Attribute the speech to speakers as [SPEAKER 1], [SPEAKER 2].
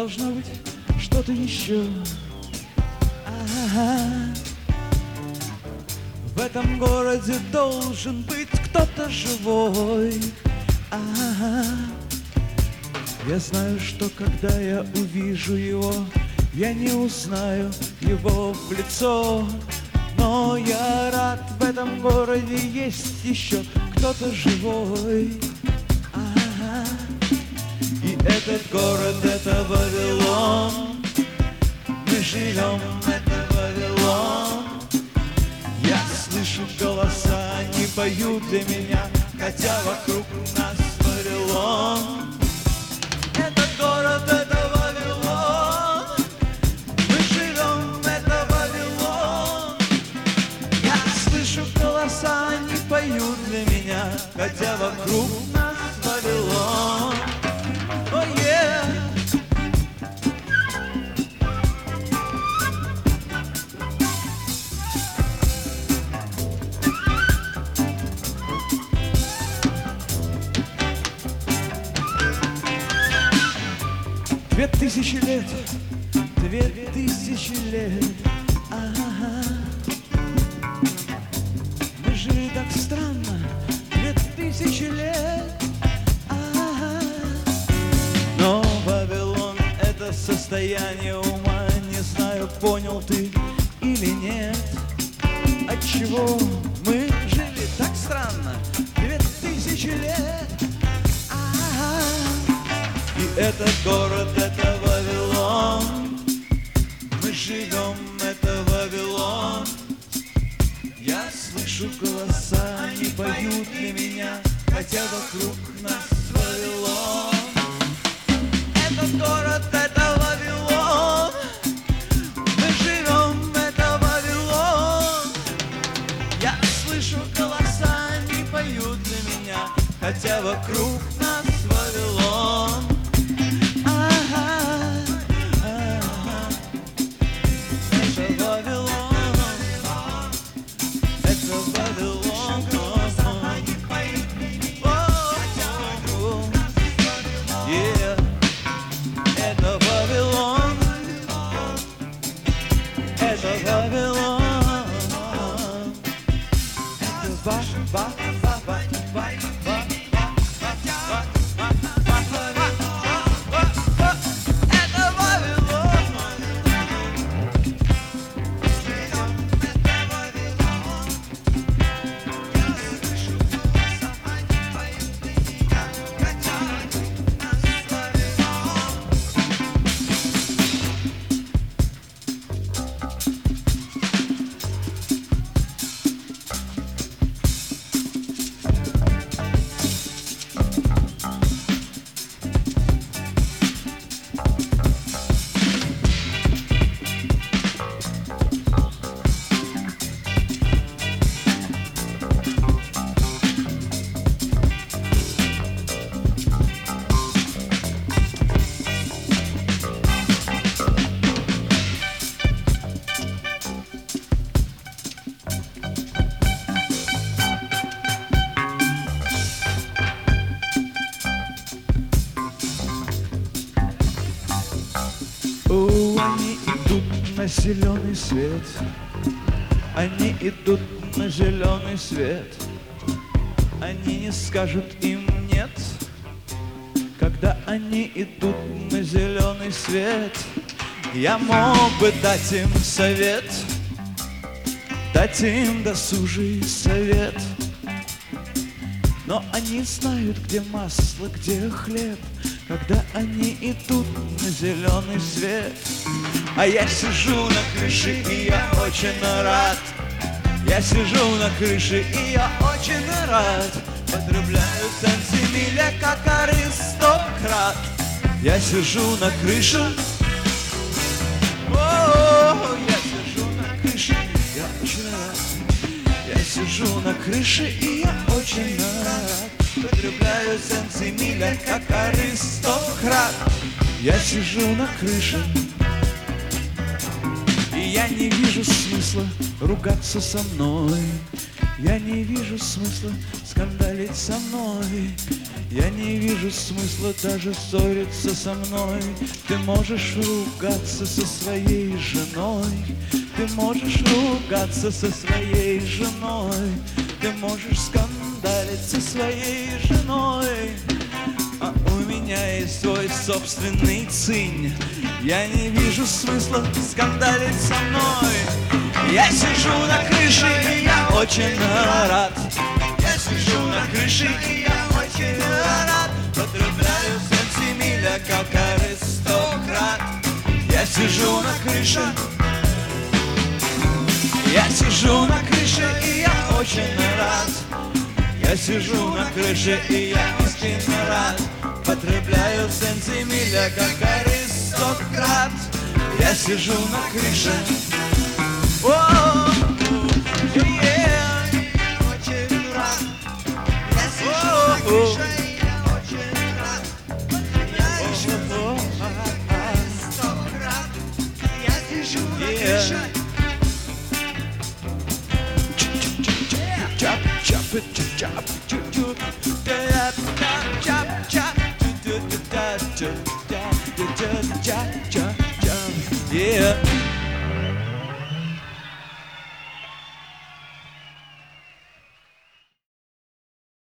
[SPEAKER 1] должно быть что-то еще. В этом городе должен быть кто-то живой. Я знаю, что когда я увижу его, я не узнаю его в лицо. Но я рад, в этом городе есть еще кто-то живой. И этот город — это Вавилон. Мы живем, это Вавилон. Я слышу голоса, они поют для меня, хотя вокруг нас Вавилон. Этот город — это Вавилон. Мы живем, это Вавилон. Я слышу голоса, они поют для меня, хотя вокруг нас Вавилон. Oh yeah. 2000 лет, 2000 лет. Мы жили так странно 2000 лет. Но Вавилон — это состояние ума. Не знаю, понял ты или нет. Отчего мы жили так странно 2000 лет. И этот город — это Вавилон. Мы живем, это Вавилон. Я слышу голоса, они поют для меня, хотя вокруг нас Вавилон. Этот город — это Вавилон. Мы живем, это Вавилон. Я слышу голоса, они поют для меня, хотя вокруг нас Вавилон. Они идут на зеленый свет. Они идут на зеленый свет. Они не скажут им нет, когда они идут на зеленый свет. Я мог бы дать им совет, дать им досужий совет, но они знают, где масло, где хлеб, когда они идут на зеленый свет. А я сижу на крыше, и я очень рад. Я сижу на крыше, и я очень рад. Потребляю сантимиля, как аристократ. Я сижу на крыше. О, я сижу на крыше, я очень рад. Я сижу на крыше, и я очень рад. Потребляю сантимиля, как аристократ. Я сижу на крыше, и я не вижу смысла ругаться со мной. Я не вижу смысла скандалить со мной. Я не вижу смысла даже ссориться со мной. Ты можешь ругаться со своей женой. Ты можешь ругаться со своей женой. Ты можешь скандалить со своей женой. А у меня есть свой собственный цинь. Я не вижу смысла скандалить со мной. Я сижу на крыше, и я очень рад. Я сижу на крыше, и я очень рад. Потребляю сантимиля, как аристократ. Я сижу на крыше. Я сижу на крыше, и я очень рад. Я сижу на крыше, и я искренне рад. Потребляю сантимиля, как аристократ. Я сижу на крыше. Chop, chop, chop, chop, chop, chop, chop, chop, chop, chop, chop, chop.